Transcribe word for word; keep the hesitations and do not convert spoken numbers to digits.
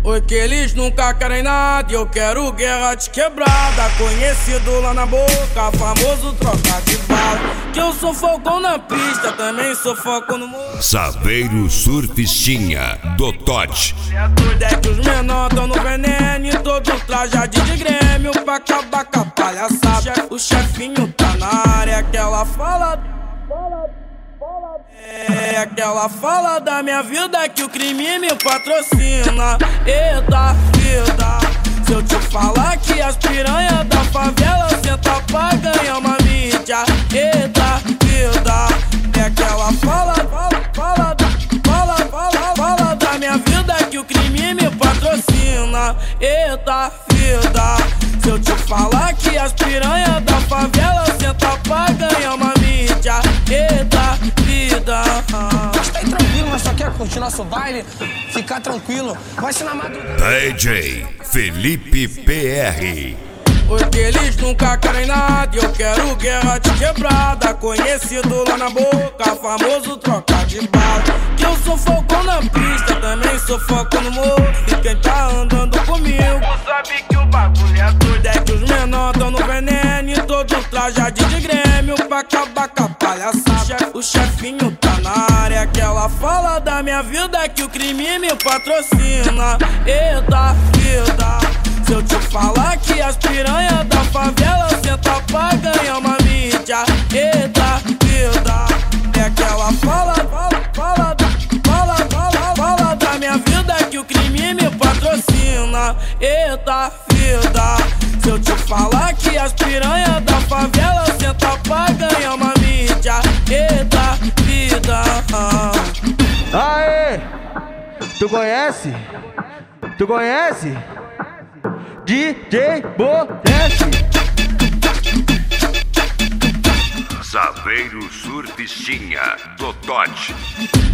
Oi, que eles nunca querem nada e eu quero guerra de quebrada. Conhecido lá na boca, famoso troca de bala. Que eu sou fogão na pista, também sou foco no morro. Saveiro Surfistinha do Tote. É que os menor tão no veneno e todo trajado de grêmio pra acabar com a palhaçada. O chefinho tá na área, aquela fala... É aquela fala da minha vida que o crime me patrocina. Eita vida, se eu te falar que as piranhas da favela senta pra ganhar uma mídia. Eita vida, é aquela fala, fala, fala, fala, fala, fala da minha vida que o crime me patrocina. Eita vida, se eu te falar que as piranhas da favela senta pra ganhar uma mídia. Eita vida. Mas tá aí tranquilo, mas só quer curtir nosso baile, ficar tranquilo, vai ser na madrugada. D J Felipe P R. Oi, que eles nunca querem nada e eu quero guerra de quebrada. Conhecido lá na boca, famoso troca de bala. Que eu sou foco na pista, também sou foco no morro. E quem tá andando comigo sabe que o bagulho é doido. É que os menor tão no veneno e todo trajado de grêmio pra acabar com a palhaçada. O chefinho tá na área, aquela fala da minha vida que o crime me patrocina. Eita vida, se eu te falar que as piranhas da favela senta pra ganhar uma mídia. Eita vida, é aquela fala, fala, fala, fala, fala, fala da minha vida que o crime me patrocina. Eita vida, se eu te falar que as piranhas da favela senta pra ganhar uma mídia. Eita vida. Aê, tu conhece? Tu conhece? D J Boreste. Saveiro Surfistinha do Tote.